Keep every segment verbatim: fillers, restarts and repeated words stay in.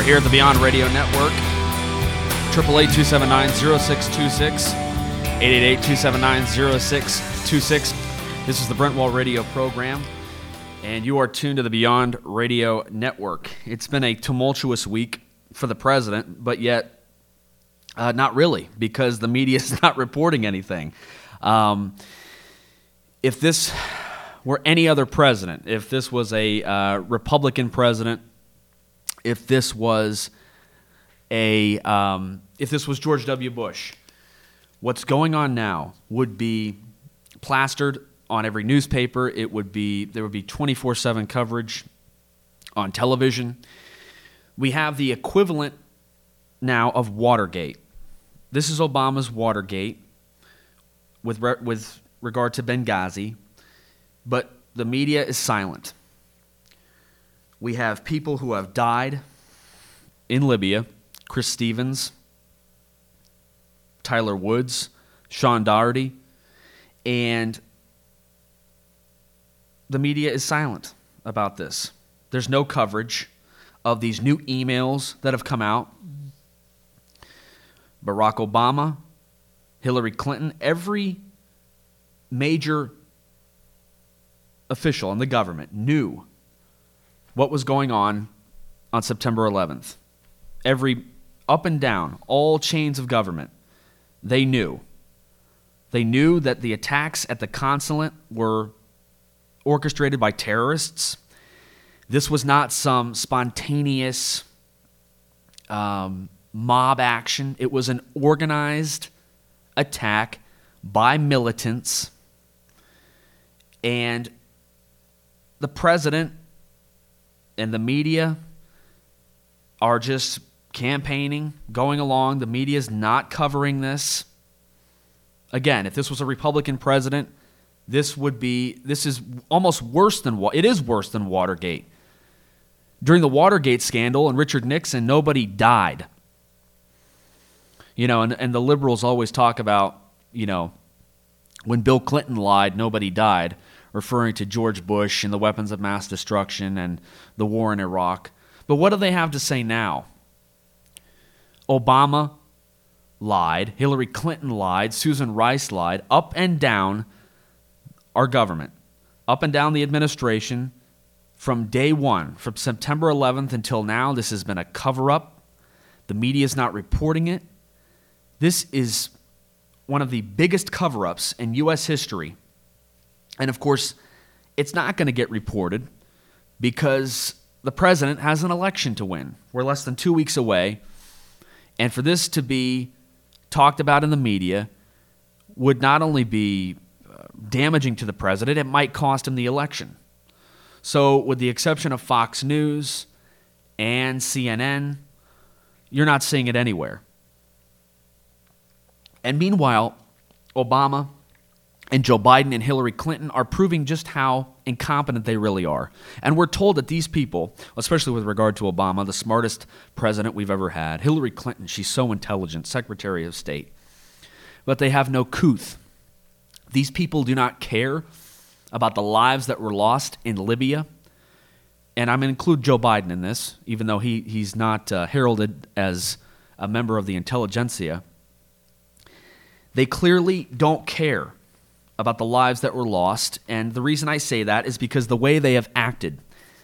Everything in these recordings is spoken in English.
here at the Beyond Radio Network. eight eight eight, two seven nine, zero six two six. eight eight eight, two seven nine, zero six two six. This is the Brentwall Radio program, and you are tuned to the Beyond Radio Network. It's been a tumultuous week for the president, but yet uh, not really, because the media is not reporting anything. Um, if this were any other president, if this was a uh, Republican president, if this was a um, if this was George W. Bush, what's going on now would be plastered on every newspaper. It would be there would be twenty-four seven coverage on television. We have the equivalent now of Watergate. This is Obama's Watergate with re- with regard to Benghazi, but the media is silent. We have people who have died in Libya: Chris Stevens, Tyler Woods, Sean Doherty, and the media is silent about this. There's no coverage of these new emails that have come out. Barack Obama, Hillary Clinton, every major official in the government knew what was going on on September eleventh. Every up and down, all chains of government, they knew. They knew that the attacks at the consulate were orchestrated by terrorists. This was not some spontaneous um, mob action. It was an organized attack by militants. And the president and the media are just campaigning, going along. The media is not covering this. Again, if this was a Republican president, this would be, this is almost worse than, it is worse than Watergate. During the Watergate scandal and Richard Nixon, nobody died. You know, and, and the liberals always talk about, you know, when Bill Clinton lied, nobody died, referring to George Bush and the weapons of mass destruction and the war in Iraq. But what do they have to say now? Obama lied, Hillary Clinton lied, Susan Rice lied, up and down our government, up and down the administration from day one, from September eleventh until now. This has been a cover-up. The media is not reporting it. This is one of the biggest cover-ups in U S history. And of course, it's not going to get reported because the president has an election to win. We're less than two weeks away. And for this to be talked about in the media would not only be damaging to the president, it might cost him the election. So with the exception of Fox News and C N N, you're not seeing it anywhere. And meanwhile, Obama and Joe Biden and Hillary Clinton are proving just how incompetent they really are. And we're told that these people, especially with regard to Obama, the smartest president we've ever had, Hillary Clinton, she's so intelligent, Secretary of State, but they have no couth. These people do not care about the lives that were lost in Libya. And I'm going to include Joe Biden in this, even though he, he's not uh, heralded as a member of the intelligentsia. They clearly don't care about the lives that were lost, and the reason I say that is because the way they have acted.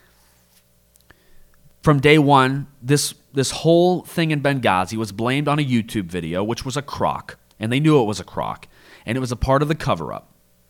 From day one, this this whole thing in Benghazi was blamed on a YouTube video, which was a crock, and they knew it was a crock, and it was a part of the cover-up.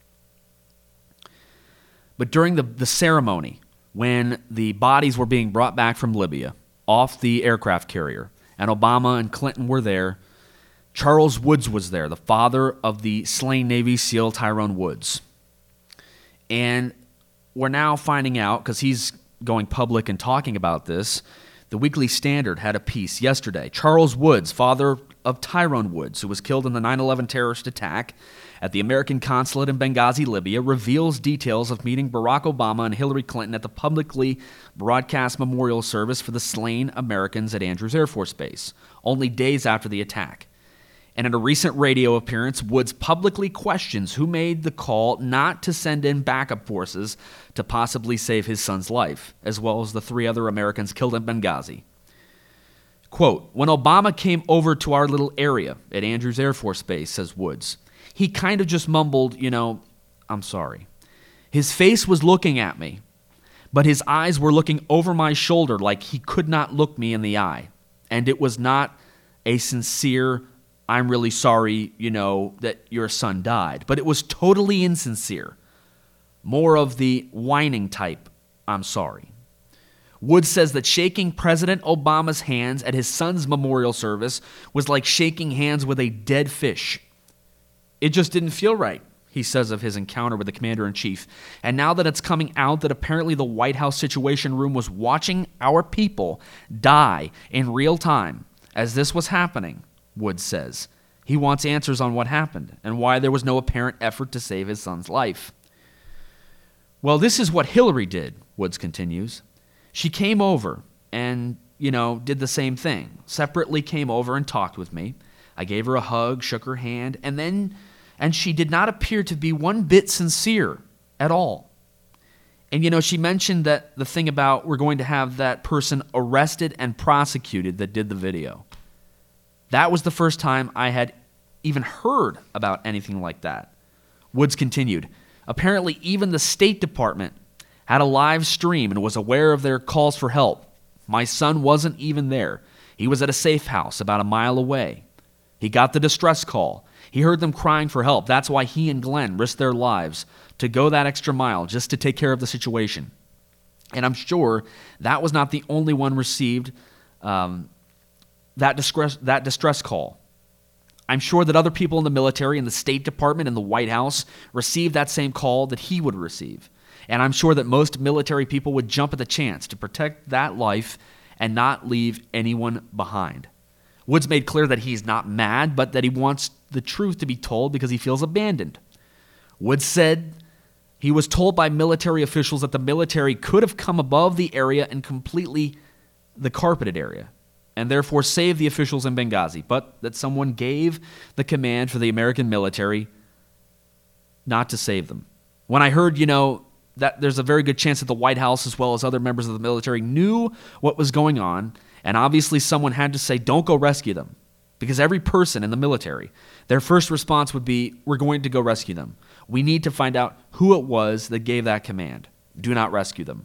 But during the, the ceremony, when the bodies were being brought back from Libya, off the aircraft carrier, and Obama and Clinton were there, Charles Woods was there, the father of the slain Navy SEAL Tyrone Woods. And we're now finding out, because he's going public and talking about this, the Weekly Standard had a piece yesterday. Charles Woods, father of Tyrone Woods, who was killed in the nine eleven terrorist attack at the American consulate in Benghazi, Libya, reveals details of meeting Barack Obama and Hillary Clinton at the publicly broadcast memorial service for the slain Americans at Andrews Air Force Base, only days after the attack. And in a recent radio appearance, Woods publicly questions who made the call not to send in backup forces to possibly save his son's life, as well as the three other Americans killed in Benghazi. Quote, when Obama came over to our little area at Andrews Air Force Base, says Woods, he kind of just mumbled, you know, I'm sorry. His face was looking at me, but his eyes were looking over my shoulder like he could not look me in the eye. And it was not a sincere, I'm really sorry, you know, that your son died. But it was totally insincere. More of the whining type, I'm sorry. Woods says that shaking President Obama's hands at his son's memorial service was like shaking hands with a dead fish. It just didn't feel right, he says of his encounter with the commander-in-chief. And now that it's coming out that apparently the White House Situation Room was watching our people die in real time as this was happening, Woods says, he wants answers on what happened and why there was no apparent effort to save his son's life. Well, this is what Hillary did, Woods continues. She came over and, you know, did the same thing. Separately came over and talked with me. I gave her a hug, shook her hand, and then, and she did not appear to be one bit sincere at all. And, you know, she mentioned that the thing about we're going to have that person arrested and prosecuted that did the video. That was the first time I had even heard about anything like that. Woods continued, apparently even the State Department had a live stream and was aware of their calls for help. My son wasn't even there. He was at a safe house about a mile away. He got the distress call. He heard them crying for help. That's why he and Glenn risked their lives to go that extra mile just to take care of the situation. And I'm sure that was not the only one received um, that distress, that distress call. I'm sure that other people in the military, in the State Department, in the White House received that same call that he would receive. And I'm sure that most military people would jump at the chance to protect that life and not leave anyone behind. Woods made clear that he's not mad, but that he wants the truth to be told because he feels abandoned. Woods said he was told by military officials that the military could have come above the area and completely the carpeted area, and therefore save the officials in Benghazi, but that someone gave the command for the American military not to save them. When I heard, you know, that there's a very good chance that the White House, as well as other members of the military, knew what was going on, and obviously someone had to say, don't go rescue them. Because every person in the military, their first response would be, we're going to go rescue them. We need to find out who it was that gave that command. Do not rescue them.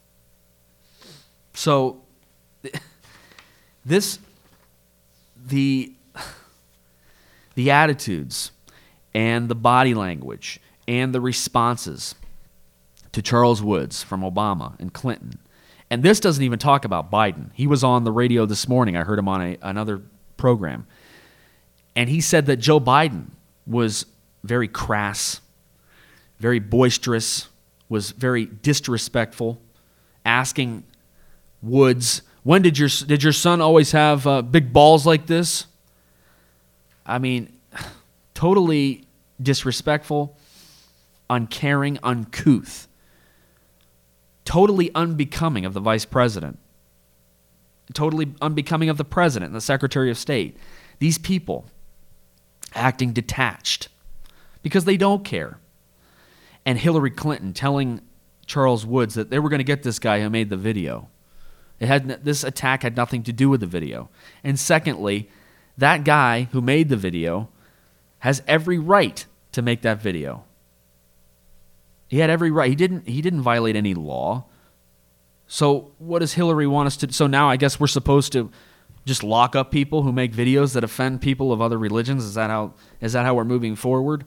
So, this, the, the attitudes and the body language and the responses to Charles Woods from Obama and Clinton. And this doesn't even talk about Biden. He was on the radio this morning. I heard him on a, another program. And he said that Joe Biden was very crass, very boisterous, was very disrespectful, asking Woods, when did your did your son always have uh, big balls like this? I mean, totally disrespectful, uncaring, uncouth. Totally unbecoming of the vice president. Totally unbecoming of the president and the secretary of state. These people acting detached because they don't care. And Hillary Clinton telling Charles Woods that they were going to get this guy who made the video. It had this attack had nothing to do with the video. And secondly, that guy who made the video has every right to make that video. He had every right. He didn't he didn't violate any law. So what does Hillary want us to... So now I guess we're supposed to just lock up people who make videos that offend people of other religions? Is that how is that how we're moving forward?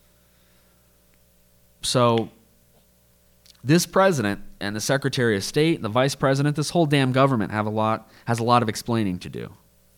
So this president and the Secretary of State and the Vice President, this whole damn government have a lot has a lot of explaining to do.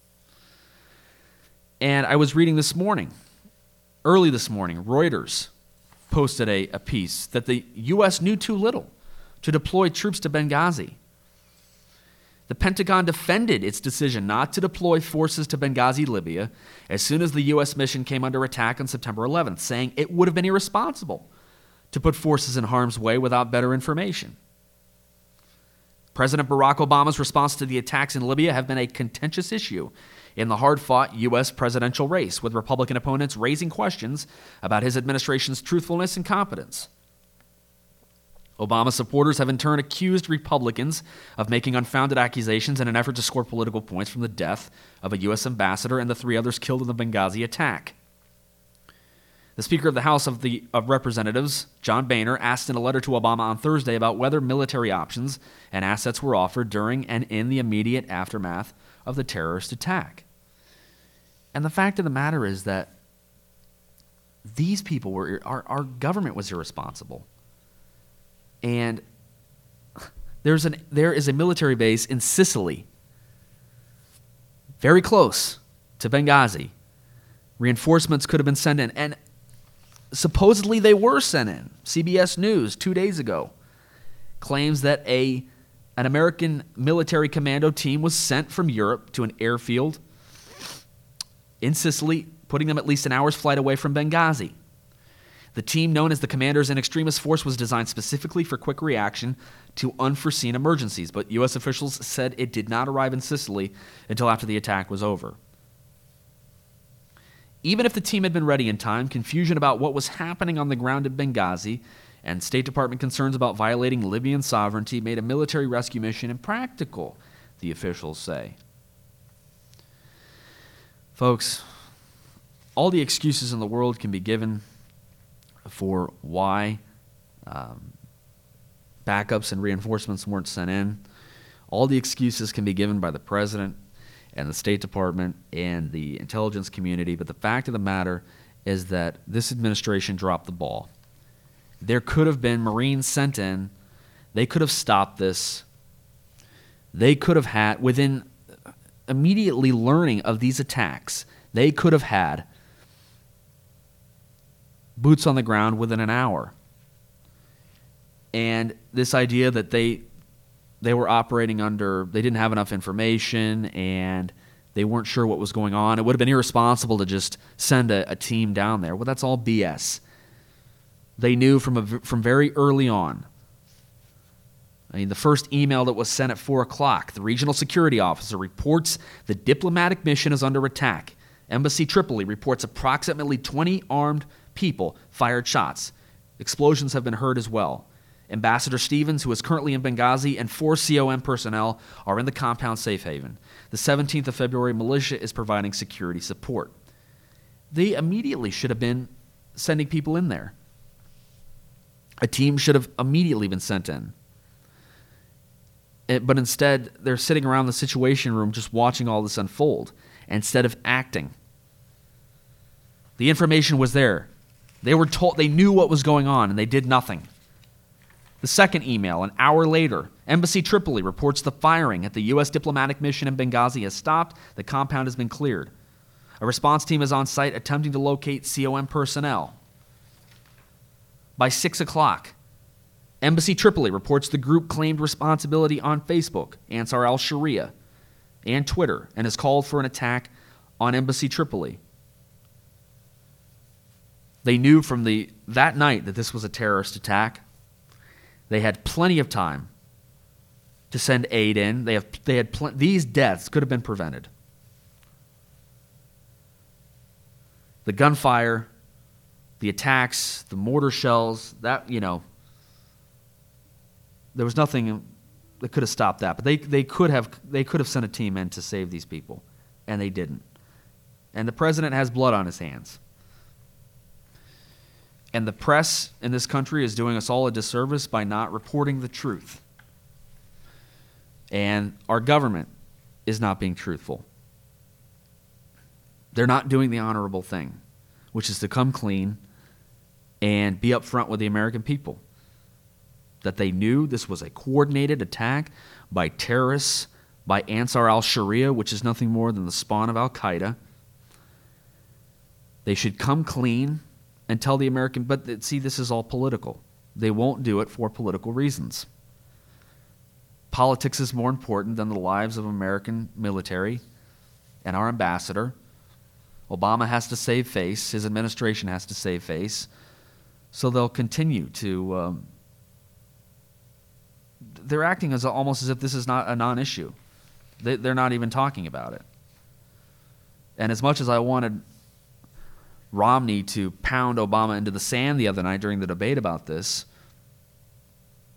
And I was reading this morning, early this morning, Reuters posted a, a piece that the U S knew too little to deploy troops to Benghazi. The Pentagon defended its decision not to deploy forces to Benghazi, Libya, as soon as the U S mission came under attack on September eleventh, saying it would have been irresponsible to put forces in harm's way without better information. President Barack Obama's response to the attacks in Libya have been a contentious issue in the hard-fought U S presidential race, with Republican opponents raising questions about his administration's truthfulness and competence. Obama supporters have in turn accused Republicans of making unfounded accusations in an effort to score political points from the death of a U S ambassador and the three others killed in the Benghazi attack. The Speaker of the House of, the, of Representatives, John Boehner, asked in a letter to Obama on Thursday about whether military options and assets were offered during and in the immediate aftermath of the terrorist attack. And the fact of the matter is that these people were, our, our government was irresponsible. And there's an there is a military base in Sicily, very close to Benghazi. Reinforcements could have been sent in, and supposedly they were sent in. C B S News two days ago claims that a an American military commando team was sent from Europe to an airfield in Sicily, putting them at least an hour's flight away from Benghazi. The team, known as the Commanders in Extremis Force, was designed specifically for quick reaction to unforeseen emergencies, but U S officials said it did not arrive in Sicily until after the attack was over. Even if the team had been ready in time, confusion about what was happening on the ground in Benghazi and State Department concerns about violating Libyan sovereignty made a military rescue mission impractical, the officials say. Folks, all the excuses in the world can be given for why um, backups and reinforcements weren't sent in. All the excuses can be given by the president and the State Department and the intelligence community, but the fact of the matter is that this administration dropped the ball. There could have been Marines sent in. They could have stopped this. They could have had, within immediately learning of these attacks, they could have had boots on the ground within an hour. And this idea that they they were operating under, they didn't have enough information and they weren't sure what was going on. It would have been irresponsible to just send a, a team down there. Well, that's all B S. They knew from a, from very early on. I mean, the first email that was sent at four o'clock, the regional security officer reports the diplomatic mission is under attack. Embassy Tripoli reports approximately twenty armed people fired shots. Explosions have been heard as well. Ambassador Stevens, who is currently in Benghazi, and four C O M personnel are in the compound safe haven. The seventeenth of February, militia is providing security support. They immediately should have been sending people in there. A team should have immediately been sent in. It, but instead, they're sitting around the Situation Room just watching all this unfold instead of acting. The information was there. They were told, they knew what was going on, and they did nothing. The second email, an hour later, Embassy Tripoli reports the firing at the U S diplomatic mission in Benghazi has stopped. The compound has been cleared. A response team is on site attempting to locate C O M personnel. By six o'clock, Embassy Tripoli reports the group claimed responsibility on Facebook, Ansar al-Sharia, and Twitter, and has called for an attack on Embassy Tripoli. They knew from the that night that this was a terrorist attack. They had plenty of time to send aid in. They have they had pl- these deaths could have been prevented. The gunfire, the attacks, the mortar shells, that, you know, there was nothing that could have stopped that. But they they could have they could have sent a team in to save these people, and they didn't. And the president has blood on his hands. And the press in this country is doing us all a disservice by not reporting the truth. And our government is not being truthful. They're not doing the honorable thing, which is to come clean and be upfront with the American people. That they knew this was a coordinated attack by terrorists, by Ansar al-Sharia, which is nothing more than the spawn of al-Qaeda. They should come clean and tell the American, but see, this is all political. They won't do it for political reasons. Politics is more important than the lives of American military and our ambassador. Obama has to save face. His administration has to save face. So they'll continue to... Um, they're acting as almost as if this is not a non-issue. They, they're not even talking about it. And as much as I wanted Romney to pound Obama into the sand the other night during the debate about this,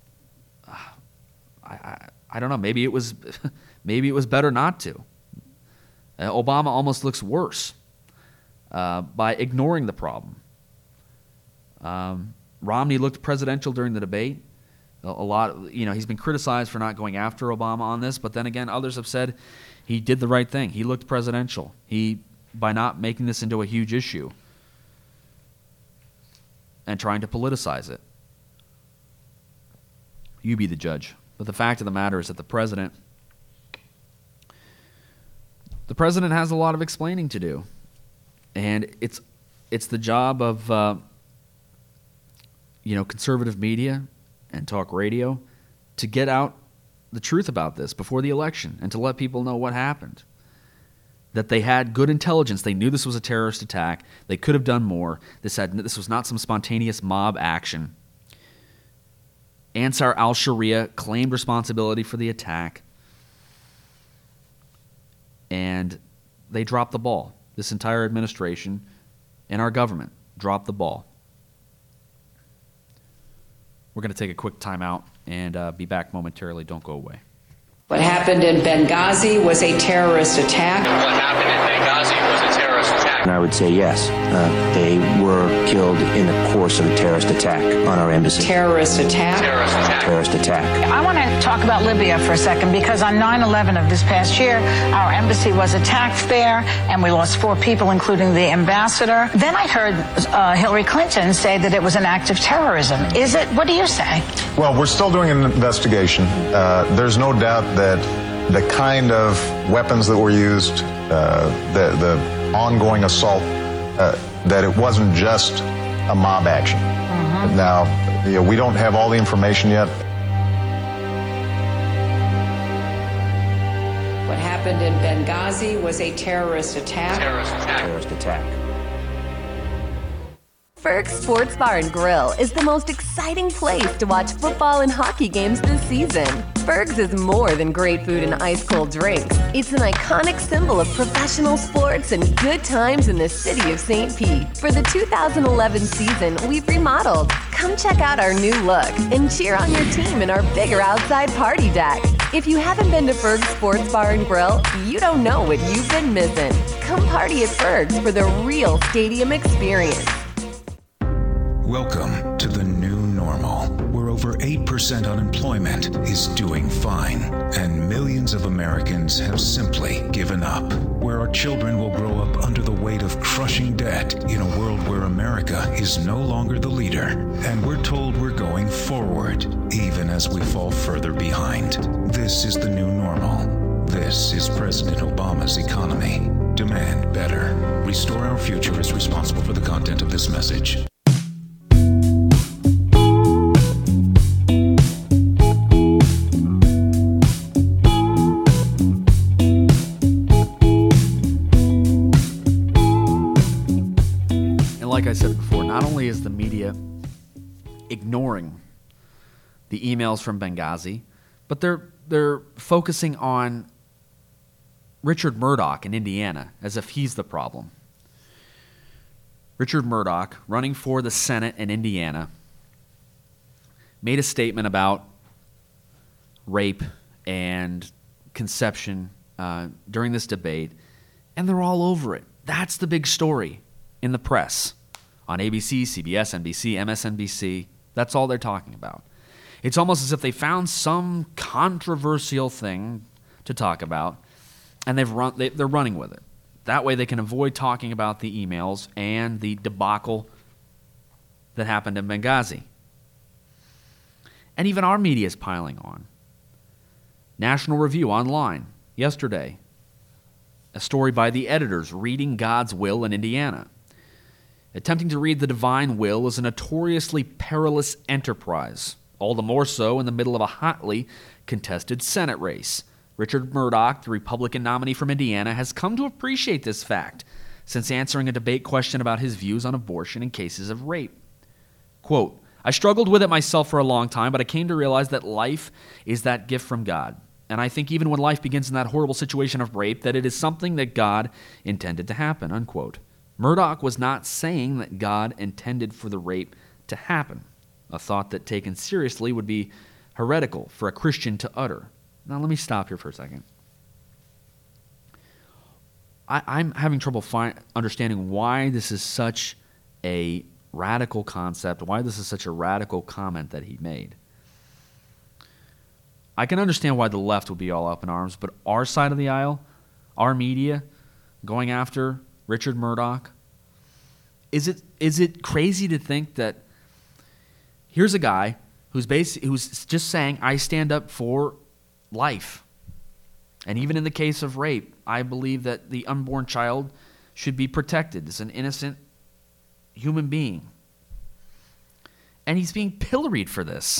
I, I, I don't know. Maybe it was, maybe it was better not to. Uh, Obama almost looks worse uh, by ignoring the problem. Um, Romney looked presidential during the debate. A, a lot, you know, he's been criticized for not going after Obama on this, but then again, others have said he did the right thing. He looked presidential. He, by not making this into a huge issue and trying to politicize it. You be the judge. But the fact of the matter is that the president, the president has a lot of explaining to do, and it's it's the job of uh, you know conservative media and talk radio to get out the truth about this before the election and to let people know what happened. That they had good intelligence. They knew this was a terrorist attack. They could have done more. This had this was not some spontaneous mob action. Ansar al-Sharia claimed responsibility for the attack, and they dropped the ball. This entire administration and our government dropped the ball. We're going to take a quick timeout and uh, be back momentarily. Don't go away. What happened in Benghazi was a terrorist attack. What happened in Benghazi was a terrorist attack. And I would say yes, uh, they were killed in the course of a terrorist attack on our embassy. Terrorist attack. Terrorist attack. Terrorist attack. I want to talk about Libya for a second because on nine eleven of this past year, our embassy was attacked there and we lost four people, including the ambassador. Then I heard uh, Hillary Clinton say that it was an act of terrorism. Is it? What do you say? Well, we're still doing an investigation. Uh, there's no doubt that the kind of weapons that were used, uh, the, the ongoing assault, uh, that it wasn't just a mob action. Mm-hmm. Now, you know, we don't have all the information yet. What happened in Benghazi was a terrorist attack. Terrorist attack. Terrorist attack. Ferg's Sports Bar and Grill is the most exciting place to watch football and hockey games this season. Ferg's is more than great food and ice-cold drinks. It's an iconic symbol of professional sports and good times in the city of Saint Pete. For the two thousand eleven season, we've remodeled. Come check out our new look and cheer on your team in our bigger outside party deck. If you haven't been to Ferg's Sports Bar and Grill, you don't know what you've been missing. Come party at Ferg's for the real stadium experience. Welcome to the new normal, where over eight percent unemployment is doing fine, and millions of Americans have simply given up, where our children will grow up under the weight of crushing debt in a world where America is no longer the leader, and we're told we're going forward, even as we fall further behind. This is the new normal. This is President Obama's economy. Demand better. Restore Our Future is responsible for the content of this message. Like I said before, not only is the media ignoring the emails from Benghazi, but they're they're focusing on Richard Murdoch in Indiana as if he's the problem. Richard Murdoch, running for the Senate in Indiana, made a statement about rape and conception uh, during this debate, and they're all over it. That's the big story in the press. On A B C, C B S, N B C, M S N B C, that's all they're talking about. It's almost as if they found some controversial thing to talk about, and they've run, they, they're running with it. That way they can avoid talking about the emails and the debacle that happened in Benghazi. And even our media is piling on. National Review online yesterday, a story by the editors reading God's will in Indiana. Attempting to read the divine will is a notoriously perilous enterprise, all the more so in the middle of a hotly contested Senate race. Richard Murdoch, the Republican nominee from Indiana, has come to appreciate this fact since answering a debate question about his views on abortion and cases of rape. Quote, I struggled with it myself for a long time, but I came to realize that life is that gift from God. And I think even when life begins in that horrible situation of rape, that it is something that God intended to happen, unquote. Murdoch was not saying that God intended for the rape to happen, a thought that taken seriously would be heretical for a Christian to utter. Now, let me stop here for a second. I, I'm having trouble find, understanding why this is such a radical concept, why this is such a radical comment that he made. I can understand why the left would be all up in arms, but our side of the aisle, our media, going after Richard Murdoch, is it is it crazy to think that here's a guy who's basi- who's just saying, I stand up for life. And even in the case of rape, I believe that the unborn child should be protected. It's an innocent human being. And he's being pilloried for this.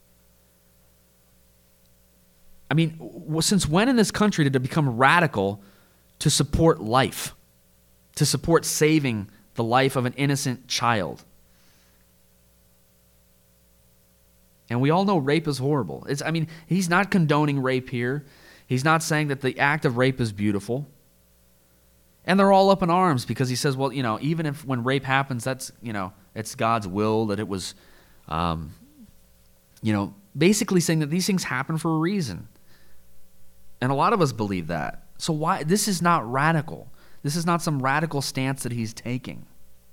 I mean, since when in this country did it become radical to support life, to support saving the life of an innocent child? And we all know rape is horrible. It's, I mean, he's not condoning rape here. He's not saying that the act of rape is beautiful. And they're all up in arms because he says, well, you know, even if when rape happens, that's, you know, it's God's will, that it was, um, you know, basically saying that these things happen for a reason. And a lot of us believe that. So why, this is not radical. This is not some radical stance that he's taking.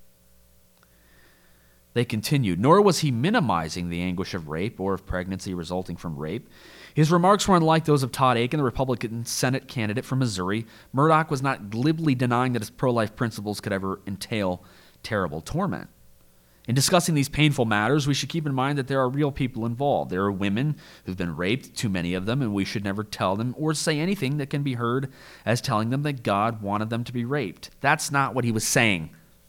They continued, nor was he minimizing the anguish of rape or of pregnancy resulting from rape. His remarks were unlike those of Todd Akin, the Republican Senate candidate from Missouri. Murdoch was not glibly denying that his pro-life principles could ever entail terrible torment. In discussing these painful matters, we should keep in mind that there are real people involved. There are women who've been raped, too many of them, and we should never tell them or say anything that can be heard as telling them that God wanted them to be raped. That's not what he was saying.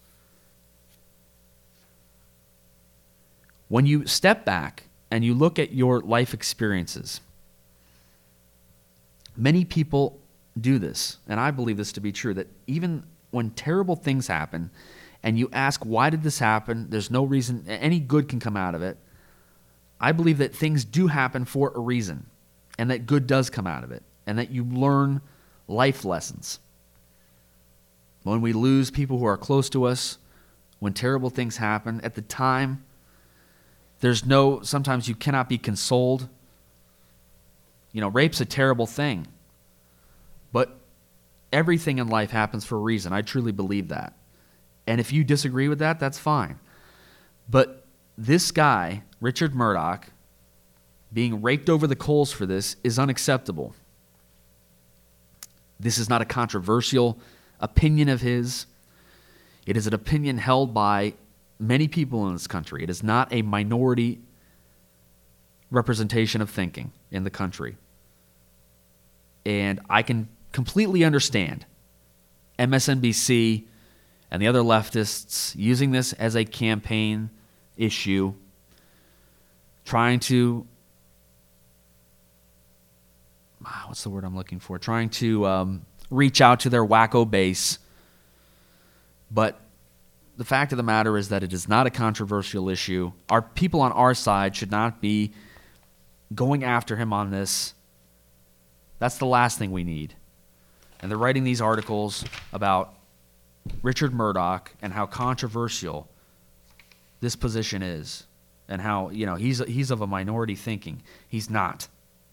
When you step back and you look at your life experiences, many people do this, and I believe this to be true, that even when terrible things happen and you ask, why did this happen? There's no reason, any good can come out of it. I believe that things do happen for a reason, and that good does come out of it, and that you learn life lessons. When we lose people who are close to us, when terrible things happen, at the time, there's no, sometimes you cannot be consoled. You know, rape's a terrible thing. But everything in life happens for a reason. I truly believe that. And if you disagree with that, that's fine. But this guy, Richard Murdoch, being raked over the coals for this is unacceptable. This is not a controversial opinion of his. It is an opinion held by many people in this country. It is not a minority representation of thinking in the country. And I can completely understand M S N B C and the other leftists using this as a campaign issue, trying to, what's the word I'm looking for? Trying to um, reach out to their wacko base. But the fact of the matter is that it is not a controversial issue. Our people on our side should not be going after him on this. That's the last thing we need. And they're writing these articles about Richard Murdoch and how controversial this position is, and how, you know, he's he's of a minority thinking. He's not.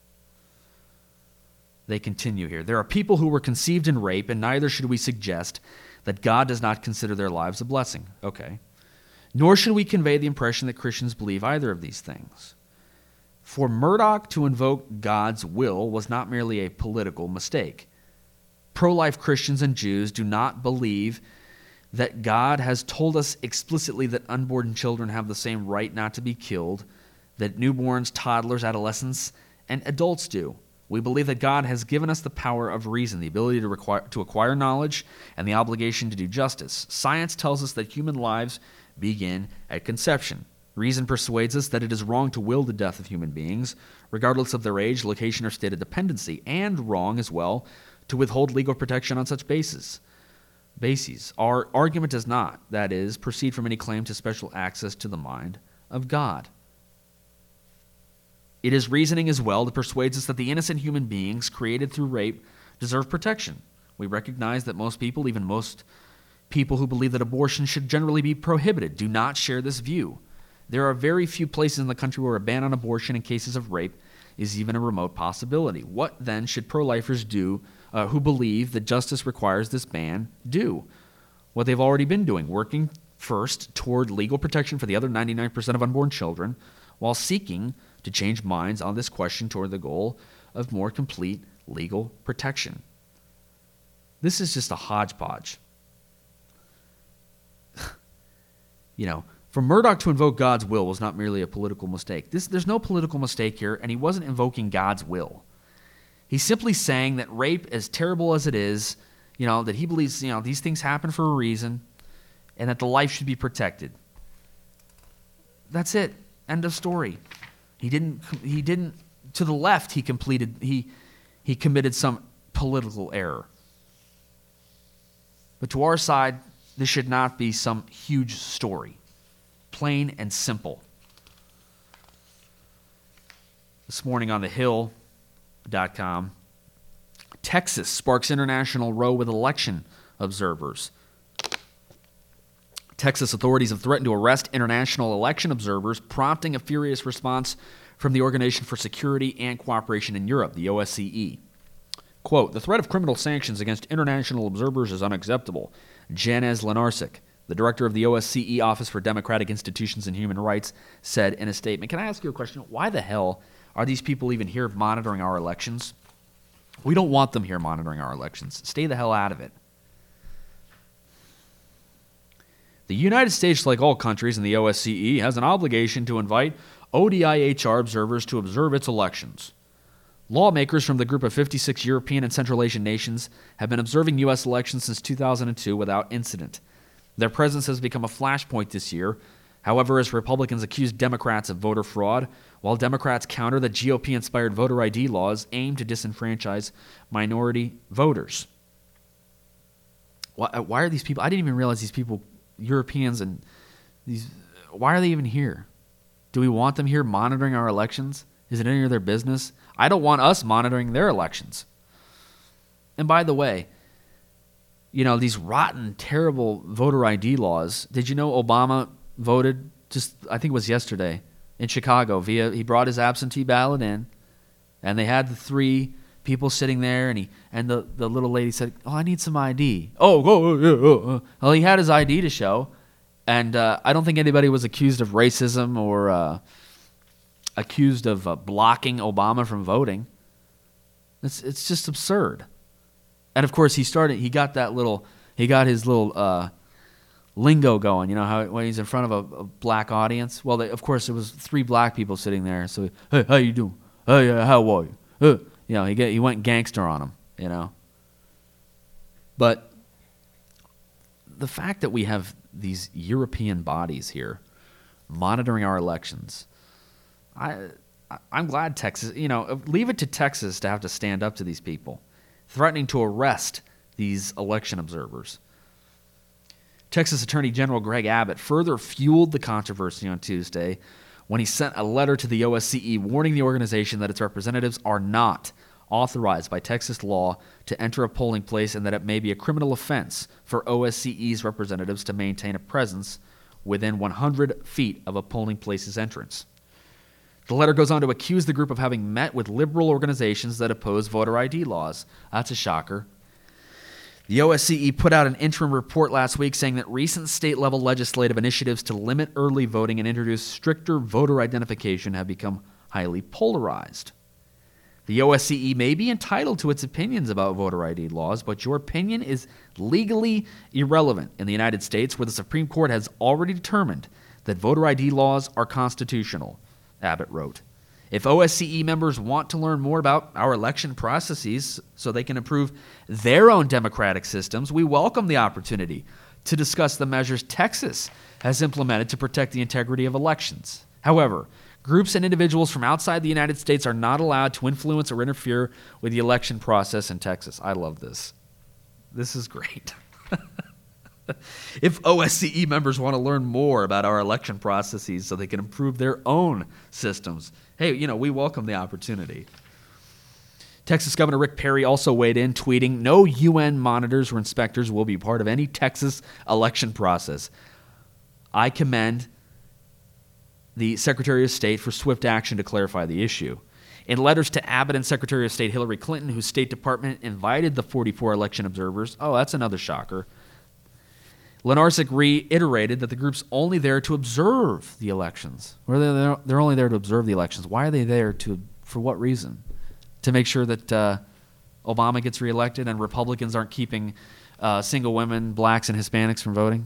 They continue here. There are people who were conceived in rape, and neither should we suggest that God does not consider their lives a blessing. Okay. Nor should we convey the impression that Christians believe either of these things. For Murdoch to invoke God's will was not merely a political mistake. Pro-life Christians and Jews do not believe that God has told us explicitly that unborn children have the same right not to be killed that newborns, toddlers, adolescents, and adults do. We believe that God has given us the power of reason, the ability to, require, to acquire knowledge, and the obligation to do justice. Science tells us that human lives begin at conception. Reason persuades us that it is wrong to will the death of human beings, regardless of their age, location, or state of dependency, and wrong as well to withhold legal protection on such basis. bases. Our argument does not, that is, proceed from any claim to special access to the mind of God. It is reasoning as well that persuades us that the innocent human beings created through rape deserve protection. We recognize that most people, even most people who believe that abortion should generally be prohibited, do not share this view. There are very few places in the country where a ban on abortion in cases of rape is even a remote possibility. What then should pro-lifers do uh, who believe that justice requires this ban do? What they've already been doing, working first toward legal protection for the other ninety-nine percent of unborn children, while seeking to change minds on this question toward the goal of more complete legal protection. This is just a hodgepodge. You know, for Murdoch to invoke God's will was not merely a political mistake. This, there's no political mistake here, and he wasn't invoking God's will. He's simply saying that rape, as terrible as it is, you know, that he believes, you know, these things happen for a reason, and that the life should be protected. That's it. End of story. He didn't. He didn't. To the left, he completed. He he committed some political error. But to our side, this should not be some huge story. Plain and simple. This morning on the hill dot com, Texas sparks international row with election observers. Texas authorities have threatened to arrest international election observers, prompting a furious response from the Organization for Security and Cooperation in Europe, the O S C E. Quote, the threat of criminal sanctions against international observers is unacceptable. Janez Lenarcic, the director of the O S C E Office for Democratic Institutions and Human Rights, said in a statement. Can I ask you a question? Why the hell are these people even here monitoring our elections? We don't want them here monitoring our elections. Stay the hell out of it. The United States, like all countries in the O S C E, has an obligation to invite O D I H R observers to observe its elections. Lawmakers from the group of fifty-six European and Central Asian nations have been observing U S elections since two thousand two without incident. Their presence has become a flashpoint this year. However, as Republicans accuse Democrats of voter fraud, while Democrats counter that G O P-inspired voter I D laws aim to disenfranchise minority voters. Why, why are these people... I didn't even realize these people, Europeans and these... Why are they even here? Do we want them here monitoring our elections? Is it any of their business? I don't want us monitoring their elections. And by the way, you know, these rotten, terrible voter I D laws, did you know Obama voted just, I think it was yesterday, in Chicago via, he brought his absentee ballot in, and they had the three people sitting there, and he and the, the little lady said, oh, I need some I D. Oh, oh, yeah, oh. Well, he had his I D to show, and uh, I don't think anybody was accused of racism or... Uh, accused of uh, blocking Obama from voting. It's it's just absurd. And of course, he started. He got that little. He got his little uh, lingo going. You know how when he's in front of a, a black audience. Well, they, of course, it was three black people sitting there. So, hey, how you doing? Hey, uh, how are you? Uh, you know, he get, he went gangster on them. You know. But the fact that we have these European bodies here monitoring our elections. I, I'm glad Texas, you know, leave it to Texas to have to stand up to these people, threatening to arrest these election observers. Texas Attorney General Greg Abbott further fueled the controversy on Tuesday when he sent a letter to the O S C E warning the organization that its representatives are not authorized by Texas law to enter a polling place and that it may be a criminal offense for O S C E's representatives to maintain a presence within one hundred feet of a polling place's entrance. The letter goes on to accuse the group of having met with liberal organizations that oppose voter I D laws. That's a shocker. The O S C E put out an interim report last week saying that recent state-level legislative initiatives to limit early voting and introduce stricter voter identification have become highly polarized. The O S C E may be entitled to its opinions about voter I D laws, but your opinion is legally irrelevant in the United States, where the Supreme Court has already determined that voter I D laws are constitutional. Abbott wrote. If O S C E members want to learn more about our election processes so they can improve their own democratic systems, we welcome the opportunity to discuss the measures Texas has implemented to protect the integrity of elections. However, groups and individuals from outside the United States are not allowed to influence or interfere with the election process in Texas. I love this. This is great. If O S C E members want to learn more about our election processes so they can improve their own systems, hey, you know, we welcome the opportunity. Texas Governor Rick Perry also weighed in, tweeting, no U N monitors or inspectors will be part of any Texas election process. I commend the Secretary of State for swift action to clarify the issue. In letters to Abbott and Secretary of State Hillary Clinton, whose State Department invited the forty-four election observers, oh, that's another shocker, Lenarsic reiterated that the group's only there to observe the elections. Or they're, they're only there to observe the elections. Why are they there? To For what reason? To make sure that uh, Obama gets reelected and Republicans aren't keeping uh, single women, blacks, and Hispanics from voting?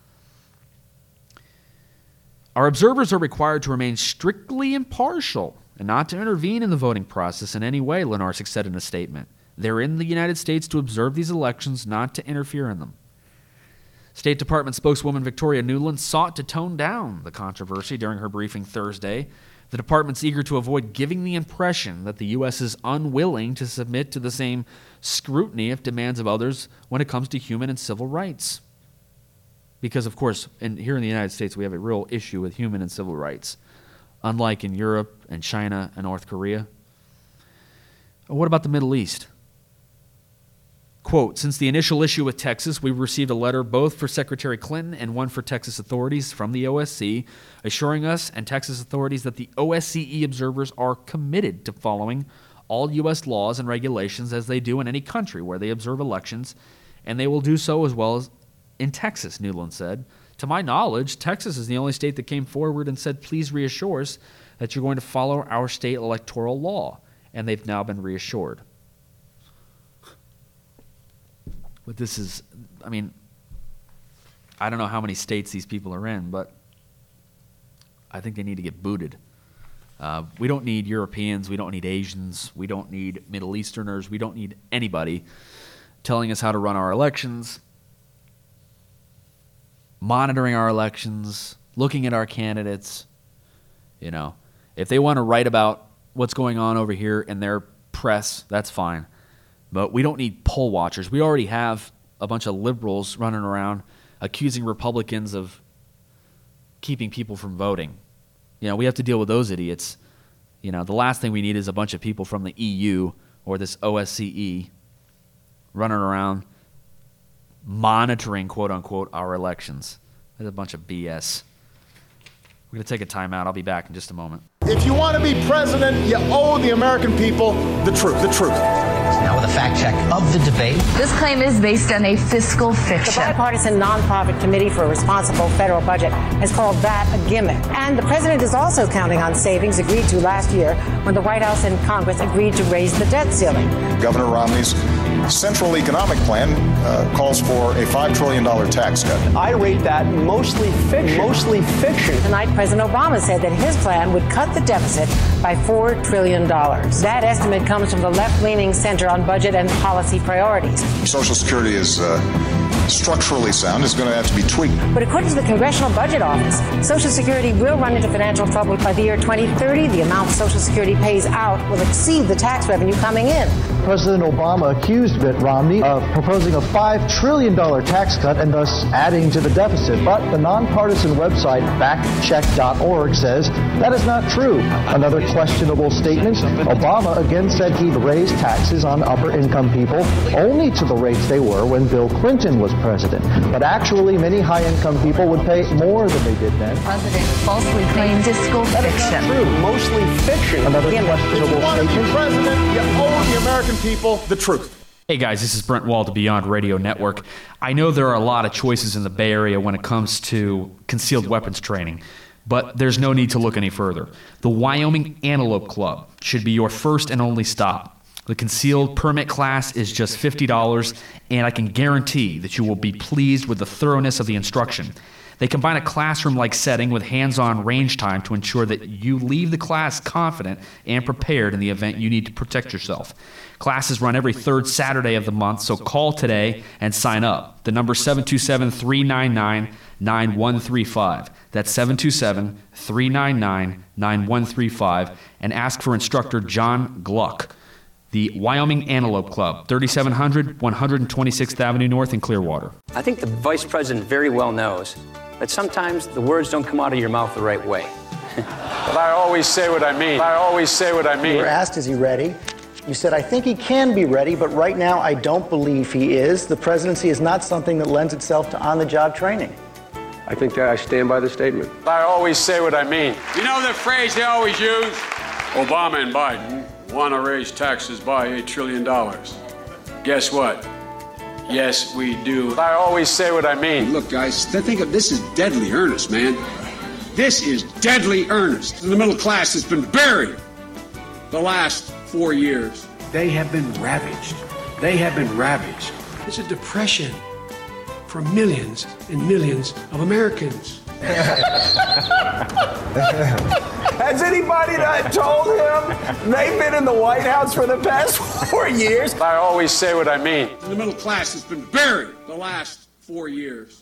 Our observers are required to remain strictly impartial and not to intervene in the voting process in any way, Lenarsic said in a statement. They're in the United States to observe these elections, not to interfere in them. State Department spokeswoman Victoria Nuland sought to tone down the controversy during her briefing Thursday. The department's eager to avoid giving the impression that the U S is unwilling to submit to the same scrutiny of demands of others when it comes to human and civil rights. Because, of course, in, here in the United States, we have a real issue with human and civil rights, unlike in Europe and China and North Korea. What about the Middle East? Quote, since the initial issue with Texas, we've received a letter both for Secretary Clinton and one for Texas authorities from the O S C, assuring us and Texas authorities that the O S C E observers are committed to following all U S laws and regulations as they do in any country where they observe elections, and they will do so as well as in Texas, Nuland said. To my knowledge, Texas is the only state that came forward and said, please reassure us that you're going to follow our state electoral law, and they've now been reassured. But this is, I mean, I don't know how many states these people are in, but I think they need to get booted. Uh, we don't need Europeans. We don't need Asians. We don't need Middle Easterners. We don't need anybody telling us how to run our elections, monitoring our elections, looking at our candidates. You know, if they want to write about what's going on over here in their press, that's fine. But we don't need poll watchers. We already have a bunch of liberals running around accusing Republicans of keeping people from voting. You know, we have to deal with those idiots. You know, the last thing we need is a bunch of people from the E U or this O S C E running around monitoring, quote unquote, our elections. That's a bunch of B S. We're going to take a timeout. I'll be back in just a moment. If you want to be president, you owe the American people the truth, the truth. Now with a fact check of the debate. This claim is based on a fiscal fiction. The bipartisan nonprofit committee for a responsible federal budget has called that a gimmick. And the president is also counting on savings agreed to last year when the White House and Congress agreed to raise the debt ceiling. Governor Romney's central economic plan uh, calls for a five trillion dollars tax cut. I rate that mostly fiction. Mostly fiction. Tonight, President Obama said that his plan would cut the deficit by four trillion dollars. That estimate comes from the left-leaning Center on Budget and Policy Priorities. Social Security is uh, structurally sound. It's going to have to be tweaked. But according to the Congressional Budget Office, Social Security will run into financial trouble by the year twenty thirty. The amount Social Security pays out will exceed the tax revenue coming in. President Obama accused Mitt Romney of proposing a five trillion dollars tax cut and thus adding to the deficit. But the nonpartisan website fact check dot org says that is not true. Another questionable statement, Obama again said he'd raise taxes on upper-income people only to the rates they were when Bill Clinton was president. But actually, many high-income people would pay more than they did then. The president falsely claimed fiscal fiction. True, mostly fiction. Another questionable if you want to be statement. president, you owe the American people the truth. Hey guys, this is Brent Wall, the Beyond Radio Network. I know there are a lot of choices in the Bay Area when it comes to concealed weapons training, but there's no need to look any further. The Wyoming Antelope Club should be your first and only stop. The concealed permit class is just fifty dollars, and I can guarantee that you will be pleased with the thoroughness of the instruction. They combine a classroom-like setting with hands-on range time to ensure that you leave the class confident and prepared in the event you need to protect yourself. Classes run every third Saturday of the month, so call today and sign up. The number is seven two seven, three nine nine, nine one three five. That's seven two seven, three nine nine, nine one three five, and ask for instructor John Gluck. The Wyoming Antelope Club, thirty-seven hundred, one hundred twenty-sixth Avenue North in Clearwater. I think the vice president very well knows that sometimes the words don't come out of your mouth the right way. But I always say what I mean. I always say what I mean. You were asked, is he ready? You said, I think he can be ready, but right now I don't believe he is. The presidency is not something that lends itself to on-the-job training. I think that I stand by the statement. I always say what I mean. You know the phrase they always use? Obama and Biden want to raise taxes by eight trillion dollars. Guess what? Yes, we do. I always say what I mean. Look, guys, think of this as deadly earnest, man. This is deadly earnest. The middle class has been buried the last four years. They have been ravaged. They have been ravaged. It's a depression for millions and millions of Americans. Has anybody not told him they've been in the White House for the past four years? I always say what I mean. The middle class has been buried the last four years.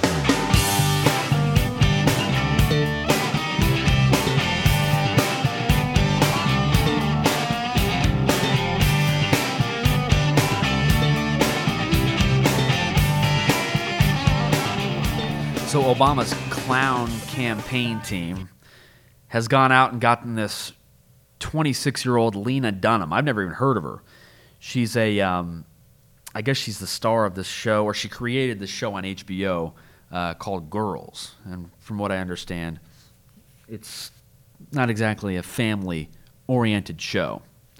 So Obama's clown campaign team has gone out and gotten this twenty-six-year-old Lena Dunham. I've never even heard of her. She's a, um, I guess she's the star of this show, or she created this show on H B O uh, called Girls. And from what I understand, it's not exactly a family-oriented show.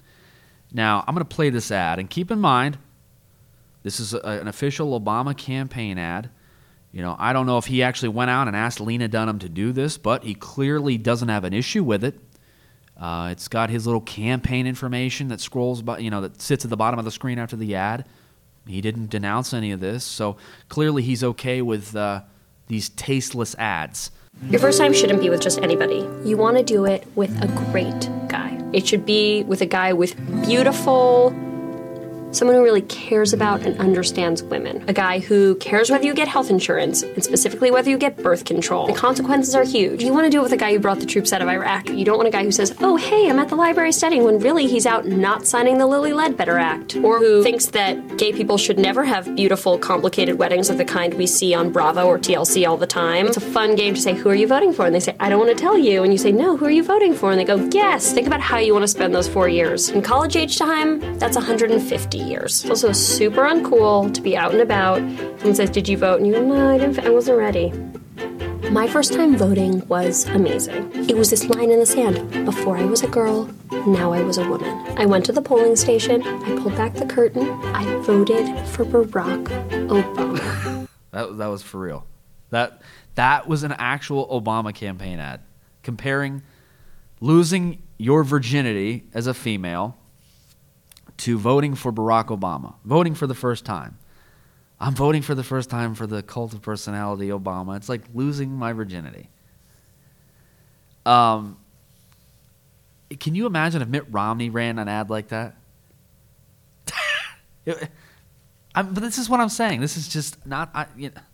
Now, I'm going to play this ad, and keep in mind, this is a, an official Obama campaign ad. You know, I don't know if he actually went out and asked Lena Dunham to do this, but he clearly doesn't have an issue with it. Uh, it's got his little campaign information that scrolls, by, you know, that sits at the bottom of the screen after the ad. He didn't denounce any of this, so clearly he's okay with uh, these tasteless ads. Your first time shouldn't be with just anybody. You want to do it with a great guy. It should be with a guy with beautiful, someone who really cares about and understands women. A guy who cares whether you get health insurance, and specifically whether you get birth control. The consequences are huge. You want to do it with a guy who brought the troops out of Iraq. You don't want a guy who says, oh, hey, I'm at the library studying, when really he's out not signing the Lilly Ledbetter Act. Or who thinks that gay people should never have beautiful, complicated weddings of the kind we see on Bravo or T L C all the time. It's a fun game to say, who are you voting for? And they say, I don't want to tell you. And you say, no, who are you voting for? And they go, yes. Think about how you want to spend those four years. In college age time, that's one hundred fifty years. It's also super uncool to be out and about. Someone says, did you vote? And you go, no, I didn't, I wasn't ready. My first time voting was amazing. It was this line in the sand. Before I was a girl, now I was a woman. I went to the polling station, I pulled back the curtain, I voted for Barack Obama. that, that was for real. That, that was an actual Obama campaign ad comparing losing your virginity as a female to voting for Barack Obama, voting for the first time. I'm voting for the first time for the cult of personality Obama. It's like losing my virginity. Um, can you imagine if Mitt Romney ran an ad like that? I'm, but this is what I'm saying. This is just not... I, you know.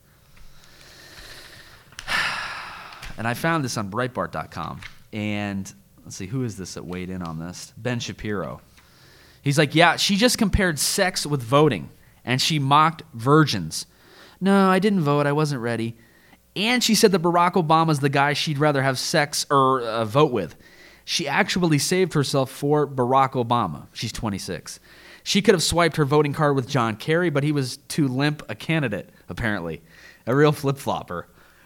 And I found this on Breitbart dot com. And let's see, who is this that weighed in on this? Ben Shapiro. He's like, yeah, she just compared sex with voting, and she mocked virgins. No, I didn't vote. I wasn't ready. And she said that Barack Obama's the guy she'd rather have sex or uh, vote with. She actually saved herself for Barack Obama. She's twenty-six. She could have swiped her voting card with John Kerry, but he was too limp a candidate, apparently. A real flip-flopper.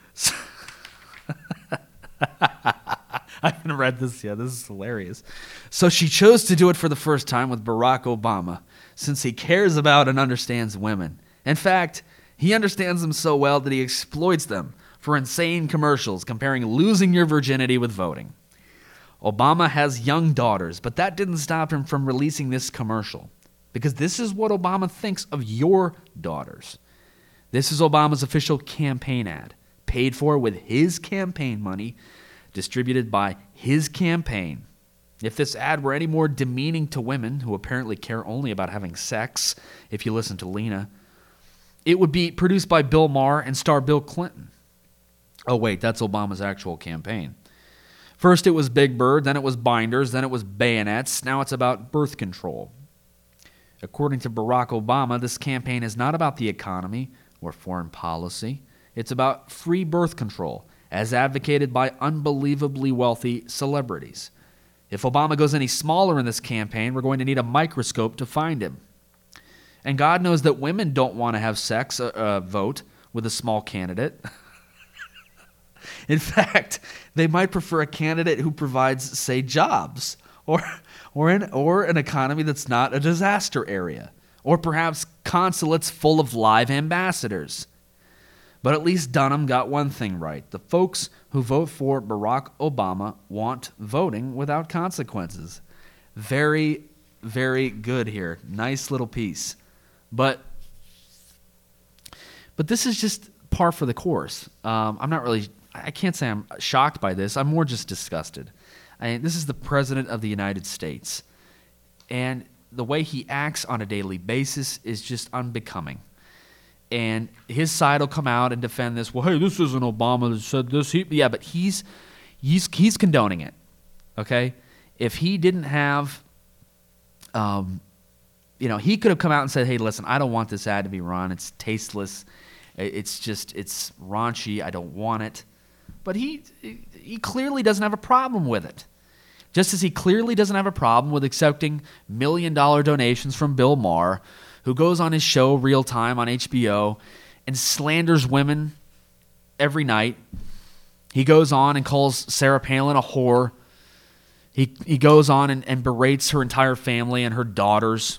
I haven't read this yet. This is hilarious. So she chose to do it for the first time with Barack Obama, since he cares about and understands women. In fact, he understands them so well that he exploits them for insane commercials comparing losing your virginity with voting. Obama has young daughters, but that didn't stop him from releasing this commercial, because this is what Obama thinks of your daughters. This is Obama's official campaign ad, paid for with his campaign money, distributed by his campaign. If this ad were any more demeaning to women, who apparently care only about having sex, if you listen to Lena, it would be produced by Bill Maher and star Bill Clinton. Oh wait, that's Obama's actual campaign. First it was Big Bird, then it was binders, then it was bayonets, now it's about birth control. According to Barack Obama, this campaign is not about the economy or foreign policy. It's about free birth control, as advocated by unbelievably wealthy celebrities. If Obama goes any smaller in this campaign, we're going to need a microscope to find him. And God knows that women don't want to have sex, uh, uh, vote with a small candidate. In fact, they might prefer a candidate who provides, say, jobs or or an, or an economy that's not a disaster area, or perhaps consulates full of live ambassadors. But at least Dunham got one thing right. The folks who vote for Barack Obama want voting without consequences. Very, very good here. Nice little piece. But but this is just par for the course. Um, I'm not really, I can't say I'm shocked by this. I'm more just disgusted. I mean, this is the President of the United States. And the way he acts on a daily basis is just unbecoming. And his side will come out and defend this. Well, hey, this isn't Obama that said this. He, yeah, but he's, he's, he's condoning it, okay? If he didn't have, um, you know, he could have come out and said, hey, listen, I don't want this ad to be run. It's tasteless. It's just, it's raunchy. I don't want it. But he he clearly doesn't have a problem with it. Just as he clearly doesn't have a problem with accepting million-dollar donations from Bill Maher, who goes on his show Real Time on H B O and slanders women every night. He goes on and calls Sarah Palin a whore. He he goes on and, and berates her entire family and her daughters.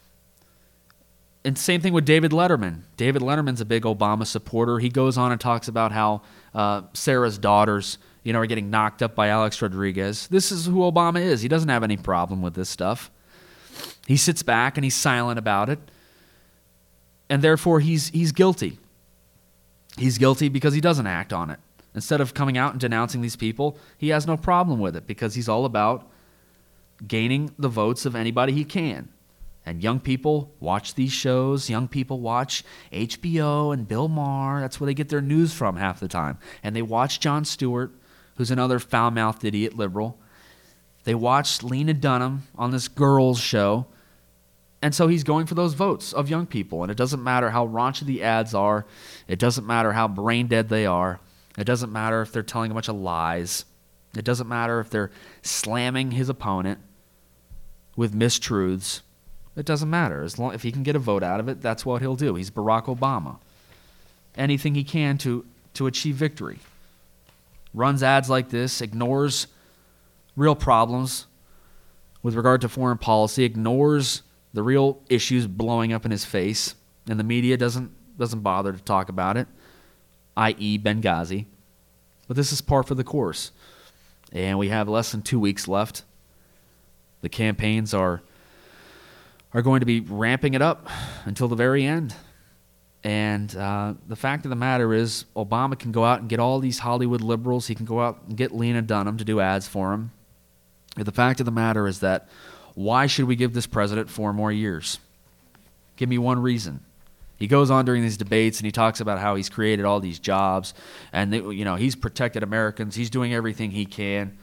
And same thing with David Letterman. David Letterman's a big Obama supporter. He goes on and talks about how uh, Sarah's daughters, you know, are getting knocked up by Alex Rodriguez. This is who Obama is. He doesn't have any problem with this stuff. He sits back and he's silent about it. And therefore, he's he's guilty. He's guilty because he doesn't act on it. Instead of coming out and denouncing these people, he has no problem with it because he's all about gaining the votes of anybody he can. And young people watch these shows. Young people watch H B O and Bill Maher. That's where they get their news from half the time. And they watch Jon Stewart, who's another foul-mouthed idiot liberal. They watch Lena Dunham on this girls' show. And so he's going for those votes of young people. And it doesn't matter how raunchy the ads are. It doesn't matter how brain-dead they are. It doesn't matter if they're telling a bunch of lies. It doesn't matter if they're slamming his opponent with mistruths. It doesn't matter. As long if he can get a vote out of it, that's what he'll do. He's Barack Obama. Anything he can to, to achieve victory. Runs ads like this, ignores real problems with regard to foreign policy, ignores the real issues blowing up in his face, and the media doesn't doesn't bother to talk about it, that is. Benghazi. But this is par for the course. And we have less than two weeks left. The campaigns are are going to be ramping it up until the very end. And uh, the fact of the matter is, Obama can go out and get all these Hollywood liberals. He can go out and get Lena Dunham to do ads for him. But the fact of the matter is that why should we give this president four more years? Give me one reason. He goes on during these debates and he talks about how he's created all these jobs and they, you know he's protected Americans. He's doing everything he can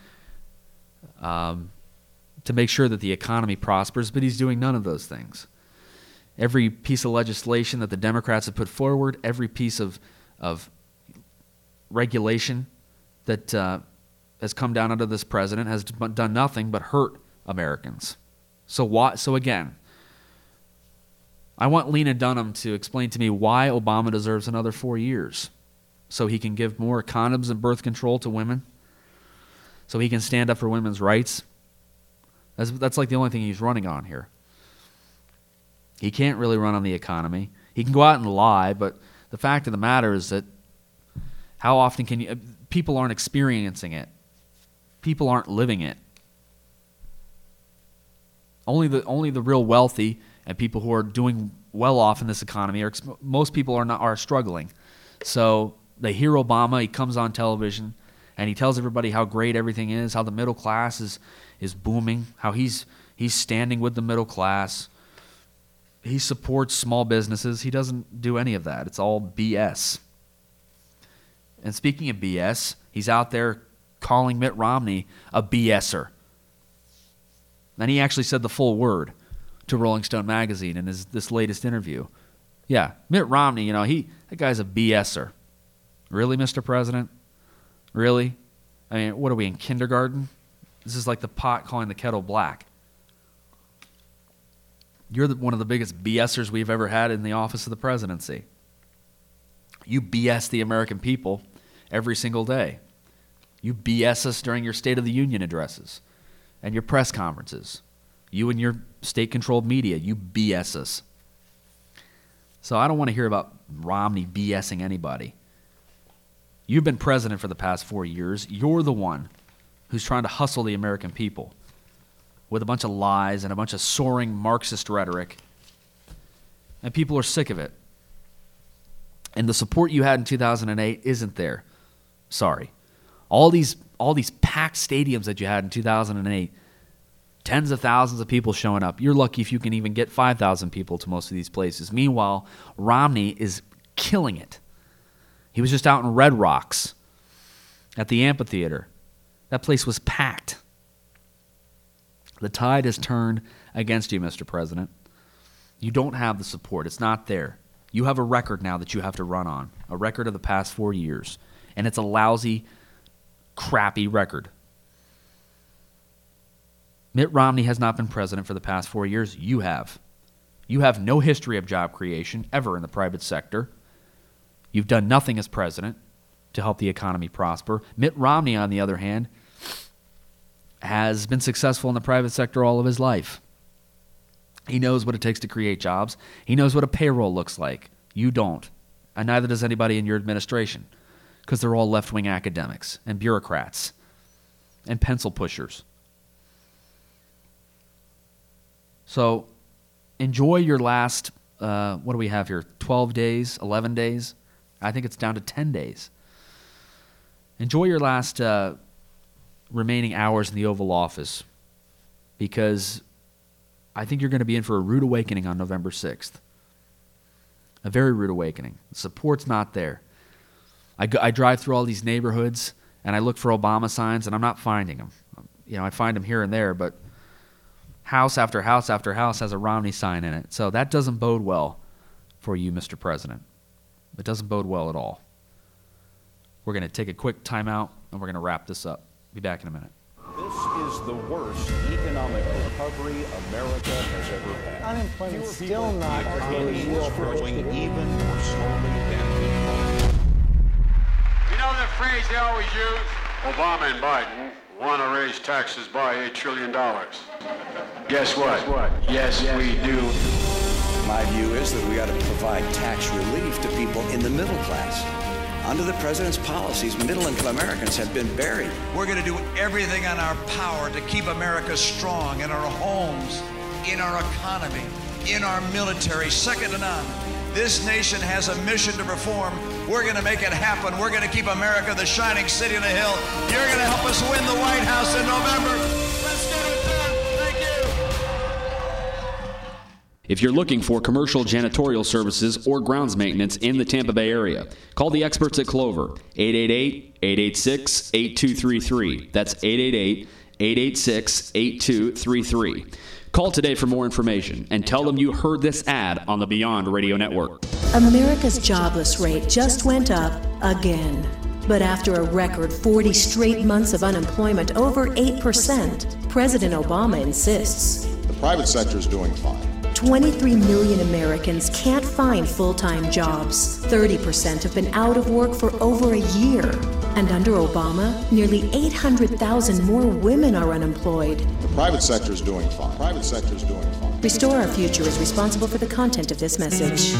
um, to make sure that the economy prospers, but he's doing none of those things. Every piece of legislation that the Democrats have put forward, every piece of of regulation that uh, has come down under this president has done nothing but hurt Americans. So why? So again, I want Lena Dunham to explain to me why Obama deserves another four years, so he can give more condoms and birth control to women, so he can stand up for women's rights. That's, that's like the only thing he's running on here. He can't really run on the economy. He can go out and lie, but the fact of the matter is that how often can you... People aren't experiencing it. People aren't living it. Only the only the real wealthy and people who are doing well off in this economy are... Most people are not are struggling. So they hear Obama, he comes on television, and he tells everybody how great everything is, how the middle class is... is booming, how he's he's standing with the middle class. He supports small businesses. He doesn't do any of that. It's all B S. And speaking of B S, he's out there calling Mitt Romney a BSer. Then he actually said the full word to Rolling Stone magazine in his this latest interview. Yeah, Mitt Romney, you know, he that guy's a BSer. Really, Mister President? Really? I mean, what are we in kindergarten? This is like the pot calling the kettle black. You're the, one of the biggest BSers we've ever had in the office of the presidency. You B S the American people every single day. You B S us during your State of the Union addresses and your press conferences. You and your state-controlled media, you B S us. So I don't want to hear about Romney BSing anybody. You've been president for the past four years. You're the one who's trying to hustle the American people with a bunch of lies and a bunch of soaring Marxist rhetoric. And people are sick of it. And the support you had in two thousand eight isn't there. Sorry. All these all these packed stadiums that you had in two thousand eight, tens of thousands of people showing up. You're lucky if you can even get five thousand people to most of these places. Meanwhile, Romney is killing it. He was just out in Red Rocks at the amphitheater. That place was packed. The tide has turned against you, Mister President. You don't have the support. It's not there. You have a record now that you have to run on, a record of the past four years, and it's a lousy, crappy record. Mitt Romney has not been president for the past four years. You have. You have no history of job creation ever in the private sector. You've done nothing as president to help the economy prosper. Mitt Romney, on the other hand, has been successful in the private sector all of his life. He knows what it takes to create jobs. He knows what a payroll looks like. You don't. And neither does anybody in your administration, because they're all left-wing academics and bureaucrats and pencil pushers. So enjoy your last, uh, what do we have here, twelve days, eleven days? I think it's down to ten days. Enjoy your last uh, remaining hours in the Oval Office, because I think you're going to be in for a rude awakening on November sixth. A very rude awakening. The support's not there. I, go, I drive through all these neighborhoods, and I look for Obama signs, and I'm not finding them. You know, I find them here and there, but house after house after house has a Romney sign in it. So that doesn't bode well for you, Mister President. It doesn't bode well at all. We're going to take a quick timeout, and we're going to wrap this up. Be back in a minute. This is the worst economic recovery America has ever had. Unemployment is still not the economy is growing even more slowly than before. You know the phrase they always use? Obama and Biden want to raise taxes by eight trillion dollars. Guess what? what? Yes, yes, we do. My view is that we got to provide tax relief to people in the middle class. Under the president's policies, middle-income Americans have been buried. We're going to do everything in our power to keep America strong in our homes, in our economy, in our military, second to none. This nation has a mission to perform. We're going to make it happen. We're going to keep America the shining city on the hill. You're going to help us win the White House in November. Let's get it done. Thank you. If you're looking for commercial janitorial services or grounds maintenance in the Tampa Bay area, call the experts at Clover, eight eight eight, eight eight six, eight two three three. That's eight eight eight, eight eight six, eight two three three. Call today for more information and tell them you heard this ad on the Beyond Radio Network. America's jobless rate just went up again. But after a record forty straight months of unemployment over eight percent, President Obama insists The private sector is doing fine. twenty-three million Americans can't find full-time jobs. thirty percent have been out of work for over a year. And under Obama, nearly eight hundred thousand more women are unemployed. The private sector is doing fine. Private sector is doing fine. Restore Our Future is responsible for the content of this message.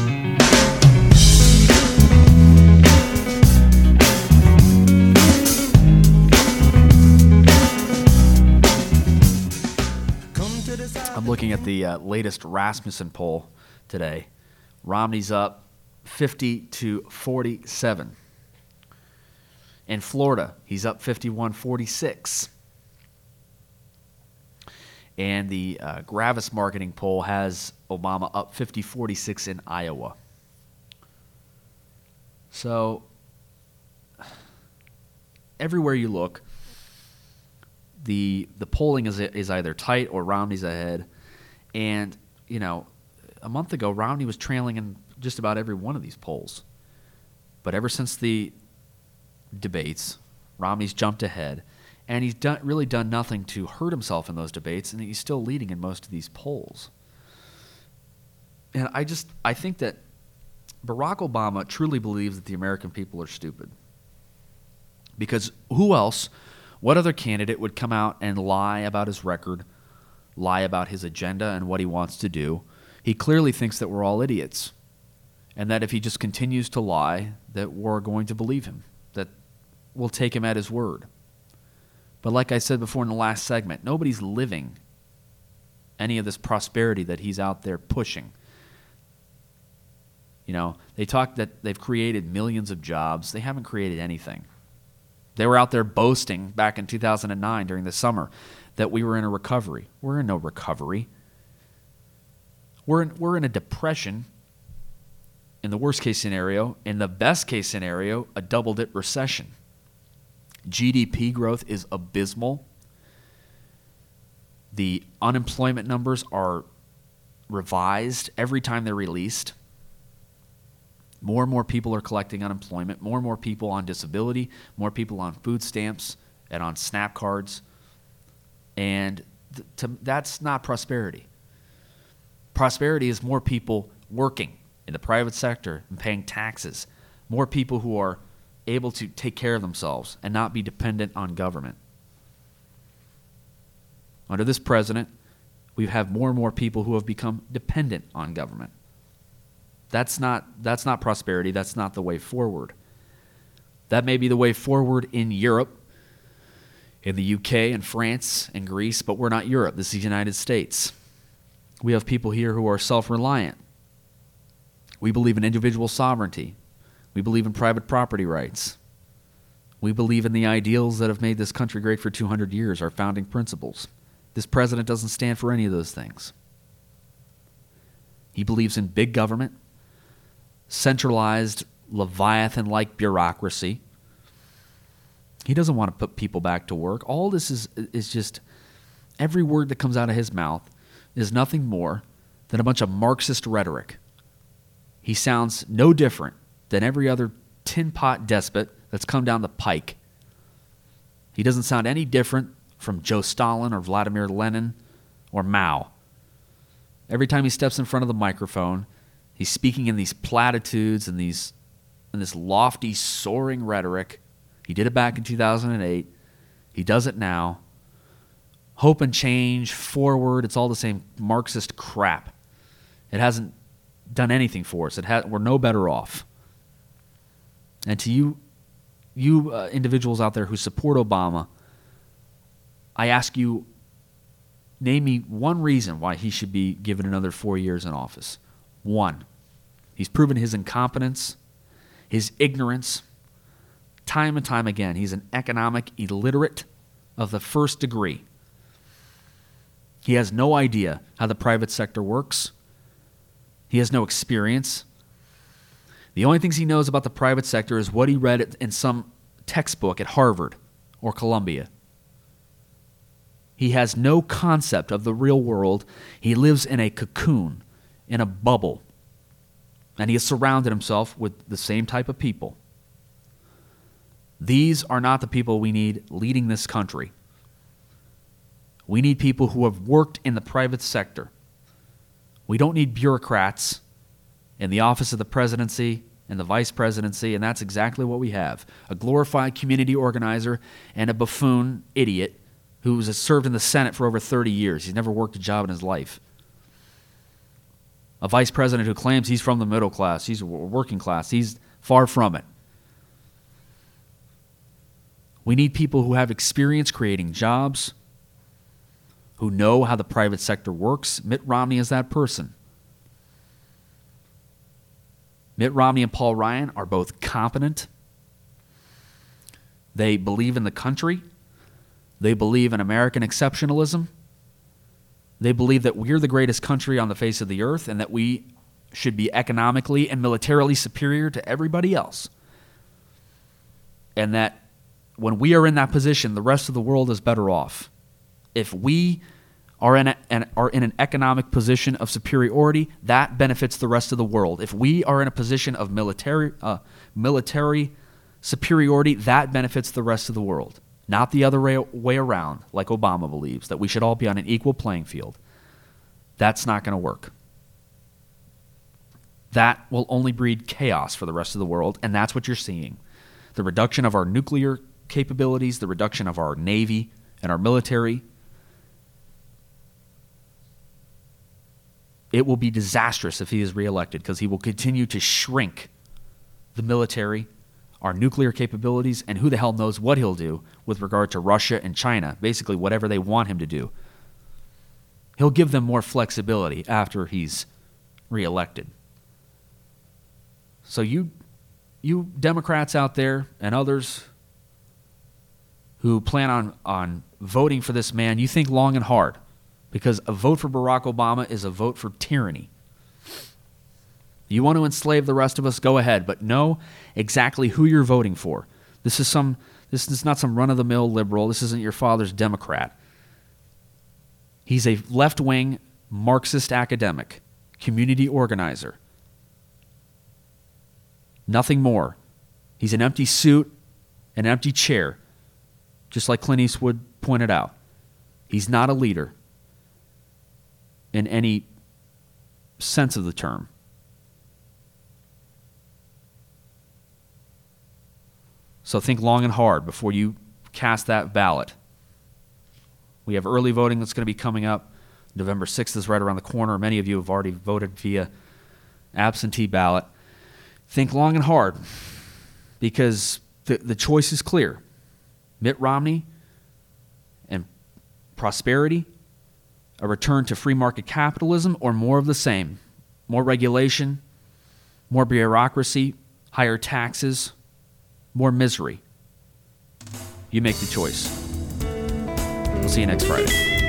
I'm looking at the uh, latest Rasmussen poll today. Romney's up fifty to forty-seven. In Florida, he's up fifty-one forty-six. And the uh, Gravis marketing poll has Obama up fifty forty-six in Iowa. So, everywhere you look, the the polling is is either tight or Romney's ahead. And, you know, a month ago, Romney was trailing in just about every one of these polls. But ever since the debates, Romney's jumped ahead, and he's done, really done nothing to hurt himself in those debates, and he's still leading in most of these polls. And I just, I think that Barack Obama truly believes that the American people are stupid. Because who else, what other candidate would come out and lie about his record, lie about his agenda and what he wants to do? He clearly thinks that we're all idiots, and that if he just continues to lie, that we're going to believe him, that we'll take him at his word. But like I said before in the last segment, nobody's living any of this prosperity that he's out there pushing. You know, they talk that they've created millions of jobs. They haven't created anything. They were out there boasting back in two thousand nine during the summer that we were in a recovery. We're in no recovery. We're in, we're in a depression in the worst case scenario. In the best case scenario, a double-dip recession. G D P growth is abysmal. The unemployment numbers are revised every time they're released. More and more people are collecting unemployment, more and more people on disability, more people on food stamps and on SNAP cards. And th- to, that's not prosperity. Prosperity is more people working in the private sector and paying taxes, more people who are able to take care of themselves and not be dependent on government. Under this president, we have more and more people who have become dependent on government. That's not that's not prosperity. That's not the way forward. That may be the way forward in Europe, in the U K and France and Greece, but we're not Europe. This is the United States. We have people here who are self-reliant. We believe in individual sovereignty. We believe in private property rights. We believe in the ideals that have made this country great for two hundred years, our founding principles. This president doesn't stand for any of those things. He believes in big government, centralized, Leviathan-like bureaucracy. He doesn't want to put people back to work. All this is is just, every word that comes out of his mouth is nothing more than a bunch of Marxist rhetoric. He sounds no different than every other tin pot despot that's come down the pike. He doesn't sound any different from Joe Stalin or Vladimir Lenin or Mao. Every time he steps in front of the microphone, he's speaking in these platitudes and these in this lofty, soaring rhetoric. He did it back in two thousand eight. He does it now. Hope and change, forward, it's all the same Marxist crap. It hasn't done anything for us. It ha- we're no better off. And to you, you uh, individuals out there who support Obama, I ask you, name me one reason why he should be given another four years in office. One. He's proven his incompetence, his ignorance, time and time again. He's an economic illiterate of the first degree. He has no idea how the private sector works. He has no experience. The only things he knows about the private sector is what he read in some textbook at Harvard or Columbia. He has no concept of the real world. He lives in a cocoon, in a bubble, and he has surrounded himself with the same type of people. These are not the people we need leading this country. We need people who have worked in the private sector. We don't need bureaucrats in the office of the presidency and the vice presidency, and that's exactly what we have. A glorified community organizer and a buffoon idiot who has served in the Senate for over thirty years. He's never worked a job in his life. A vice president who claims he's from the middle class, he's working class. He's far from it. We need people who have experience creating jobs, who know how the private sector works. Mitt Romney is that person. Mitt Romney and Paul Ryan are both competent. They believe in the country. They believe in American exceptionalism. They believe that we're the greatest country on the face of the earth and that we should be economically and militarily superior to everybody else. And that when we are in that position, the rest of the world is better off. If we are in, a, an, are in an economic position of superiority, that benefits the rest of the world. If we are in a position of military uh, military superiority, that benefits the rest of the world. Not the other way, way around, like Obama believes, that we should all be on an equal playing field. That's not going to work. That will only breed chaos for the rest of the world, and that's what you're seeing. The reduction of our nuclear capabilities, the reduction of our Navy and our military. It will be disastrous if he is reelected because he will continue to shrink the military, our nuclear capabilities, and who the hell knows what he'll do with regard to Russia and China, basically whatever they want him to do. He'll give them more flexibility after he's reelected. So you, you Democrats out there and others who plan on, on voting for this man, you think long and hard, because a vote for Barack Obama is a vote for tyranny. You want to enslave the rest of us, go ahead, but know exactly who you're voting for. This is some this is not some run-of-the-mill liberal. This isn't your father's Democrat. He's a left-wing Marxist academic, community organizer. Nothing more. He's an empty suit, an empty chair, just like Clint Eastwood pointed out. He's not a leader in any sense of the term. So think long and hard before you cast that ballot. We have early voting that's going to be coming up. November sixth is right around the corner. Many of you have already voted via absentee ballot. Think long and hard, because the, the choice is clear. Mitt Romney and prosperity, a return to free market capitalism, or more of the same. More regulation, more bureaucracy, higher taxes, more misery. You make the choice. We'll see you next Friday.